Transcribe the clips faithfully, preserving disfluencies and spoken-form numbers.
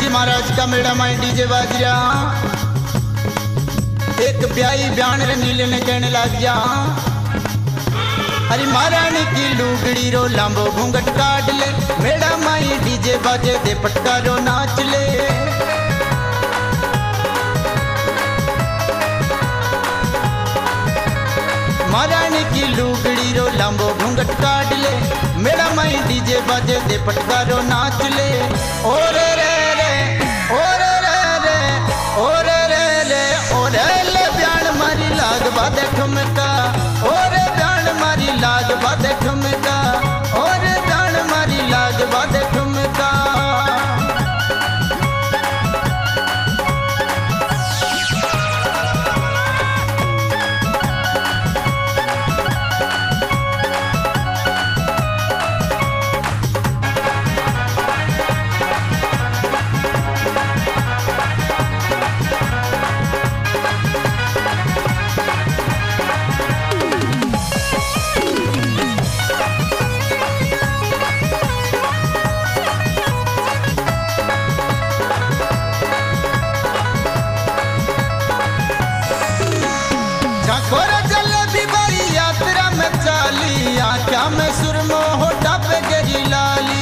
जी महाराज का मेड़ा में डीजे बाज रहा। एक ब्याई ब्यान रंगीले ने कहने लग जा, अरे महारानी की लुगड़ी रो लांबो घूंघट काट ले, मेड़ा माई डीजे बाजे दे पटकारो नाच ले। महारानी की लुगड़ी रो लांबो घूंघट काट ले, मेड़ा माई डीजे बाजे दे पटकारो नाच ले। और रे रे और रे रे और रे रे और ले ब्यान मारी लाग बादे ठुमका, और ब्यान मारी लाग बादे ठुमका, और ब्यान मारी लाग बादे ठुमका। क्या मैं सुरमो होठा पे गरी लाली,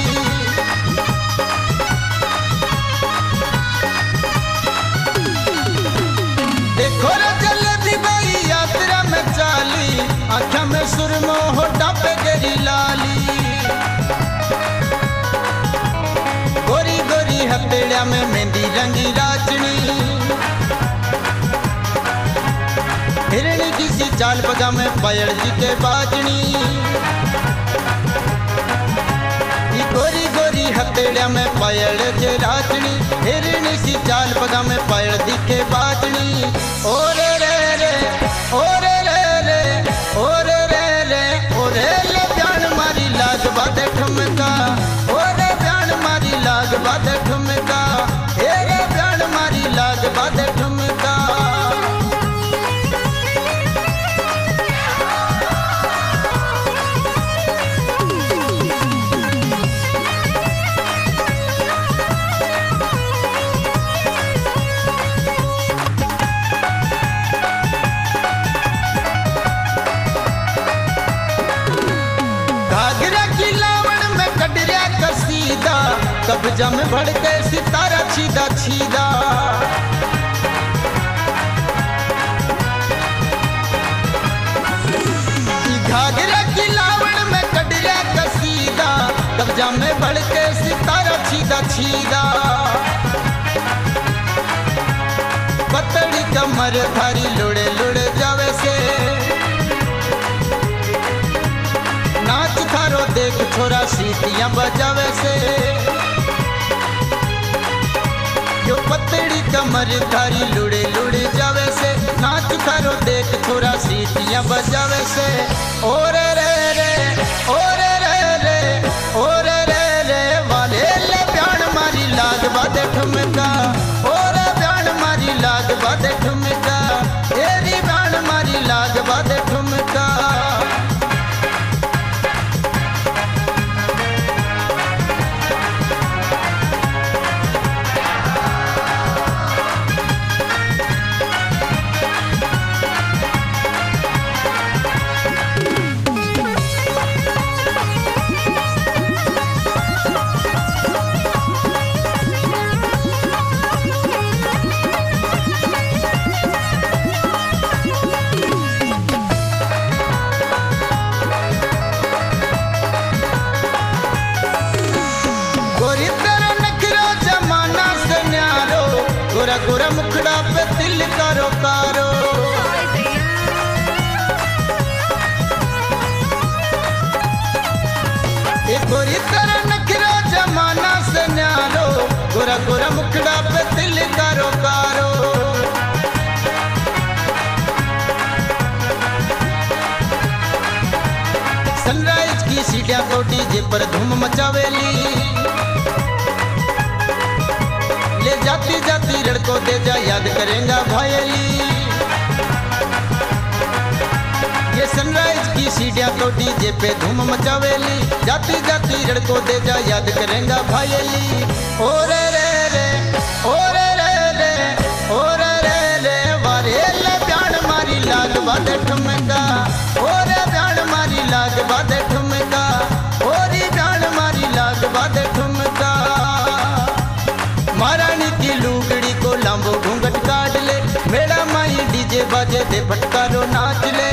देखो रे जलेबी भाई यात्रा में चाली, आँखा में सुरमो होठा पे गरी लाली। गोरी गोरी हथेलिया में मेहंदी रंगी राजनी, हिरणी किसी चाल पगा में पायल जी के बाजनी। गोरी गोरी हथेलिया में पायल जे राजनी, हिरणी सी चाल पगा में पायल दिखे बाजनी। और रे रे और रे रे और रे रे और ले ब्यान मारी लाग बादे ठुमका, और ब्यान मारी लाग बादे ठुमका, हे ब्यान मारी लाग बादे ठुमका। कब्जा में भड़ के सितारा छीदा छीदा, घाघरा की लावण में कटरिया कसीदा, कब्जा में भड़ के सितारा छीदा छीदा। पतड़ी कमर थारी लुड़े लुड़े जावे से, नाच थारो देख छोरा सीटियां बजावे से। यो पतड़ी कमर थारी लुड़े लुड़े जावे से, नाच थारो देख छोरा सीटियां बजावे से। और रे रे और रे रे और रे रे वाले ले ब्यान मारी लाग बादे ठुमका, और ब्यान मारी लाग बादे ठुमका, तेरी ब्यान मारी लाग बादे ठुमका। गोरा गोरा मुखड़ा पे दिल कारो कारो, एक गोरी तरह नखरा जमाना से न्यारो, गोरा गोरा मुखड़ा पे दिल कारो कारो। सनराइज की सीढ़ियां तो डीजे पर धूम मचावेली, ले जाती जाती लड़कों दे जा याद करेगा भाईली। ये सनराइज की सीढ़ियां तो डीजे पे धूम मचावेली, जाती जाती लड़कों दे जा याद करेगा भाईली। और रे रे ओरे रे रे ओरे रे रे वारे ले प्याण मारी लाग बादे ठुमका ओरे प्याण मारी लाग बादे ठुमका ओरी प्याण मारी लाग बादे ठुमका महारानी की लुगड़ी को लांबो घूंघट काट ले मेरा माई डीजे बाजे दे फटकारो नाच ले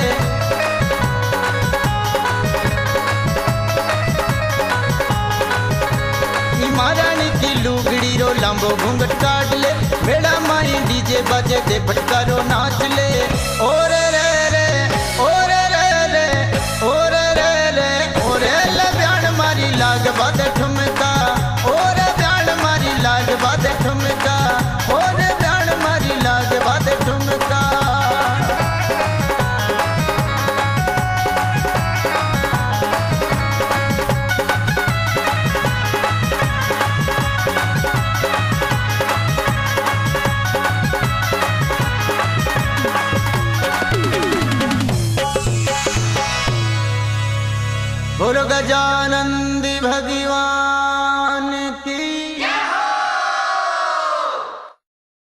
महारानी की लुगड़ी रो लांबो घूंघट काट ले मेरा माई डीजे बाजे दे फटकारो नाच ले ओरे रे रे ओरे रे रे ओरे रे रे ओरे ले प्याण मारी लाग बादे ठुमका ओरे प्याण मारी लाग बादे ठुमका ओरे प्याण मारी लाग बादे ठुमका बोलो गजा